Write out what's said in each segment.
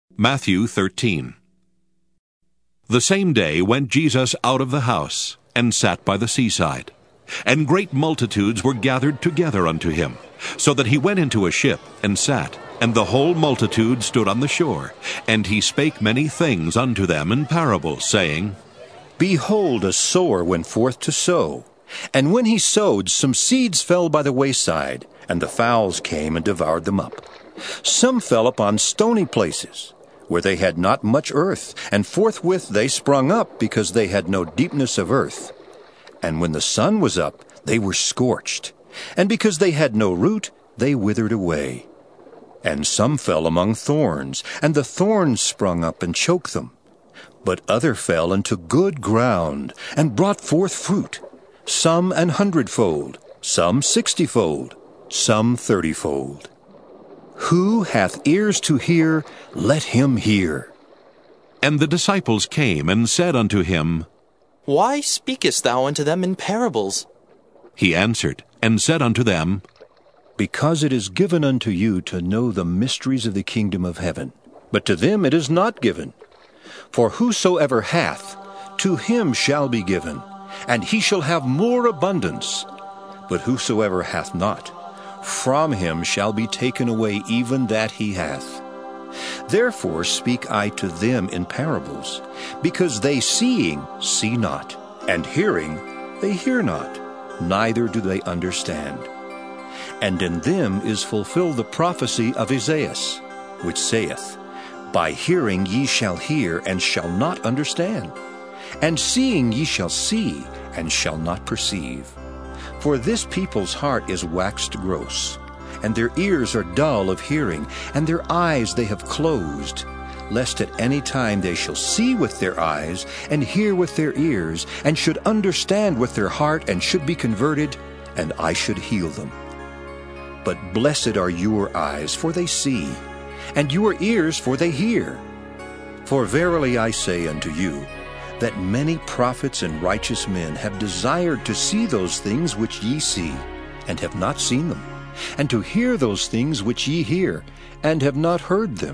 Matthew 13. The same day went Jesus out of the house, and sat by the seaside. And great multitudes were gathered together unto him, so that he went into a ship, and sat, and the whole multitude stood on the shore. And he spake many things unto them in parables, saying, Behold, a sower went forth to sow. And when he sowed, some seeds fell by the wayside, and the fowls came and devoured them up. Some fell upon stony places, where they had not much earth, and forthwith they sprung up, because they had no deepness of earth. And when the sun was up, they were scorched, and because they had no root, they withered away. And some fell among thorns, and the thorns sprung up and choked them. But other fell into good ground, and brought forth fruit, some 100-fold, some 60-fold, some 30-fold. Who hath ears to hear, let him hear. And the disciples came and said unto him, Why speakest thou unto them in parables? He answered and said unto them, Because it is given unto you to know the mysteries of the kingdom of heaven, but to them it is not given. For whosoever hath, to him shall be given, and he shall have more abundance. But whosoever hath not, from him shall be taken away even that he hath. Therefore speak I to them in parables, because they seeing see not, and hearing they hear not, neither do they understand. And in them is fulfilled the prophecy of Esaias, which saith, By hearing ye shall hear, and shall not understand, and seeing ye shall see, and shall not perceive. For this people's heart is waxed gross, and their ears are dull of hearing, and their eyes they have closed, lest at any time they shall see with their eyes, and hear with their ears, and should understand with their heart, and should be converted, and I should heal them. But blessed are your eyes, for they see, and your ears, for they hear. For verily I say unto you, that many prophets and righteous men have desired to see those things which ye see, and have not seen them, and to hear those things which ye hear, and have not heard them.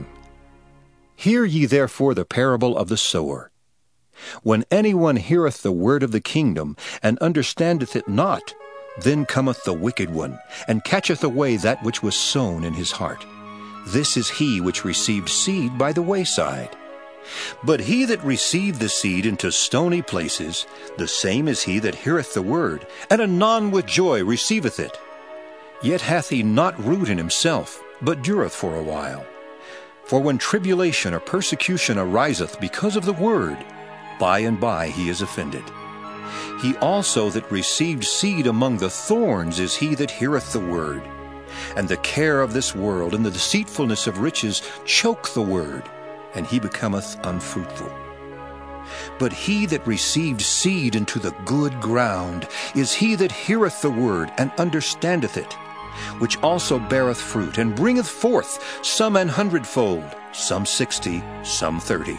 Hear ye therefore the parable of the sower. When any one heareth the word of the kingdom, and understandeth it not, then cometh the wicked one, and catcheth away that which was sown in his heart. This is he which received seed by the wayside. But he that received the seed into stony places, the same is he that heareth the word, and anon with joy receiveth it. Yet hath he not root in himself, but dureth for a while. For when tribulation or persecution ariseth because of the word, by and by he is offended. He also that received seed among the thorns is he that heareth the word. And the care of this world and the deceitfulness of riches choke the word, and he becometh unfruitful. But he that received seed into the good ground is he that heareth the word, and understandeth it, which also beareth fruit, and bringeth forth some 100-fold, some 60, some 30.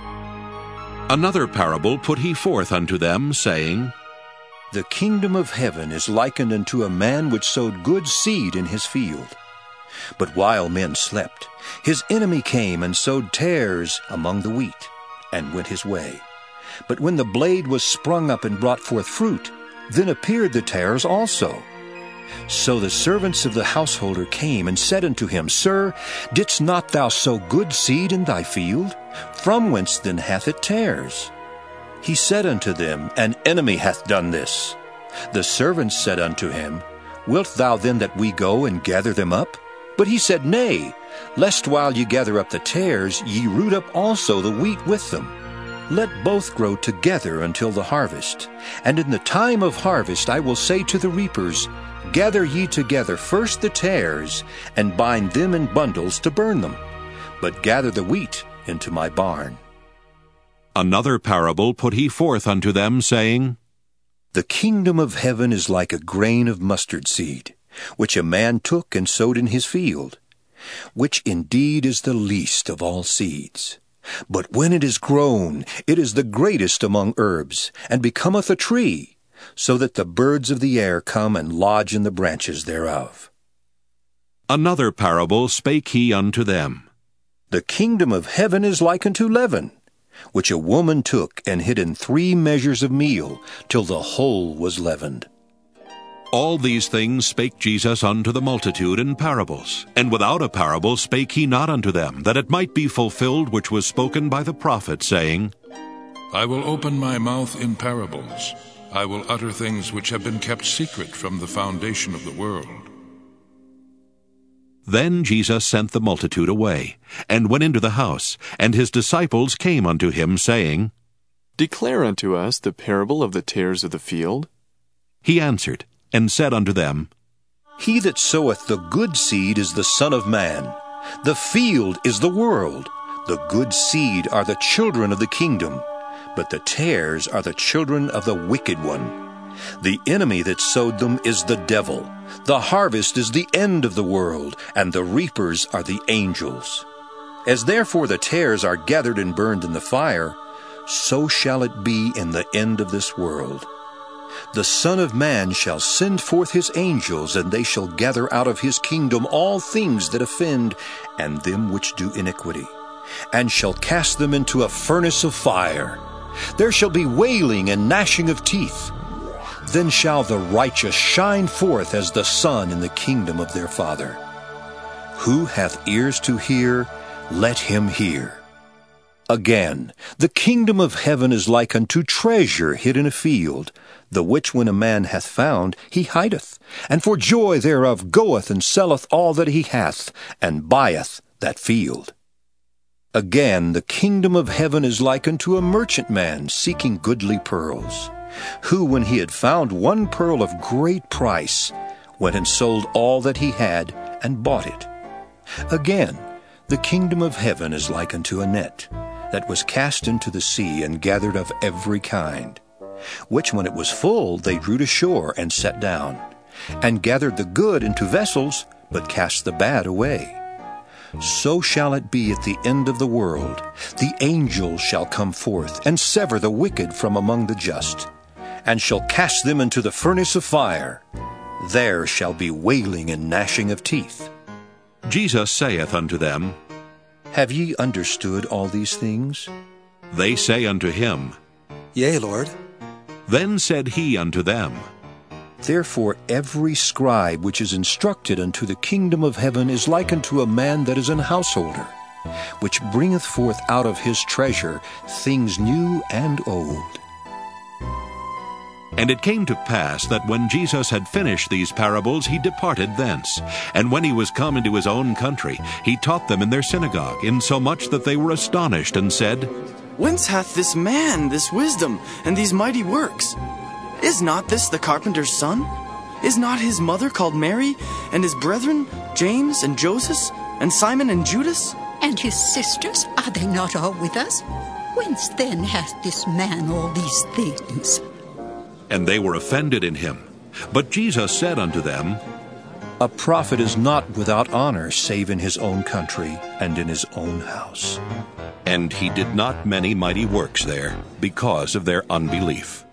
Another parable put he forth unto them, saying, The kingdom of heaven is likened unto a man which sowed good seed in his field. But while men slept, his enemy came and sowed tares among the wheat, and went his way. But when the blade was sprung up and brought forth fruit, then appeared the tares also. So the servants of the householder came and said unto him, Sir, didst not thou sow good seed in thy field? From whence then hath it tares? He said unto them, An enemy hath done this. The servants said unto him, Wilt thou then that we go and gather them up? But he said, Nay, lest while ye gather up the tares, ye root up also the wheat with them. Let both grow together until the harvest. And in the time of harvest I will say to the reapers, Gather ye together first the tares, and bind them in bundles to burn them, but gather the wheat into my barn. Another parable put he forth unto them, saying, The kingdom of heaven is like a grain of mustard seed, which a man took and sowed in his field, which indeed is the least of all seeds. But when it is grown, it is the greatest among herbs, and becometh a tree, so that the birds of the air come and lodge in the branches thereof. Another parable spake he unto them. The kingdom of heaven is like unto leaven, which a woman took and hid in 3 measures of meal, till the whole was leavened. All these things spake Jesus unto the multitude in parables, and without a parable spake he not unto them, that it might be fulfilled which was spoken by the prophet, saying, I will open my mouth in parables. I will utter things which have been kept secret from the foundation of the world. Then Jesus sent the multitude away, and went into the house, and his disciples came unto him, saying, Declare unto us the parable of the tares of the field. He answered, and said unto them, He that soweth the good seed is the Son of Man. The field is the world. The good seed are the children of the kingdom, but the tares are the children of the wicked one. The enemy that sowed them is the devil. The harvest is the end of the world, and the reapers are the angels. As therefore the tares are gathered and burned in the fire, so shall it be in the end of this world. The Son of Man shall send forth his angels, and they shall gather out of his kingdom all things that offend, and them which do iniquity, and shall cast them into a furnace of fire. There shall be wailing and gnashing of teeth. Then shall the righteous shine forth as the sun in the kingdom of their Father. Who hath ears to hear, let him hear. Again, the kingdom of heaven is like unto treasure hid in a field, the which when a man hath found, he hideth, and for joy thereof goeth and selleth all that he hath, and buyeth that field. Again, the kingdom of heaven is like unto a merchantman seeking goodly pearls, who, when he had found one pearl of great price, went and sold all that he had, and bought it. Again, the kingdom of heaven is like unto a net, that was cast into the sea, and gathered of every kind, which when it was full they drew to shore, and sat down, and gathered the good into vessels, but cast the bad away. So shall it be at the end of the world. The angels shall come forth, and sever the wicked from among the just, and shall cast them into the furnace of fire. There shall be wailing and gnashing of teeth. Jesus saith unto them, Have ye understood all these things? They say unto him, Yea, Lord. Then said he unto them, Therefore every scribe which is instructed unto the kingdom of heaven is like unto a man that is an householder, which bringeth forth out of his treasure things new and old. And it came to pass that when Jesus had finished these parables, he departed thence. And when he was come into his own country, he taught them in their synagogue, insomuch that they were astonished, and said, Whence hath this man this wisdom, and these mighty works? Is not this the carpenter's son? Is not his mother called Mary, and his brethren James and Joseph, and Simon and Judas? And his sisters, are they not all with us? Whence then hath this man all these things? And they were offended in him. But Jesus said unto them, A prophet is not without honor, save in his own country and in his own house. And he did not many mighty works there, because of their unbelief.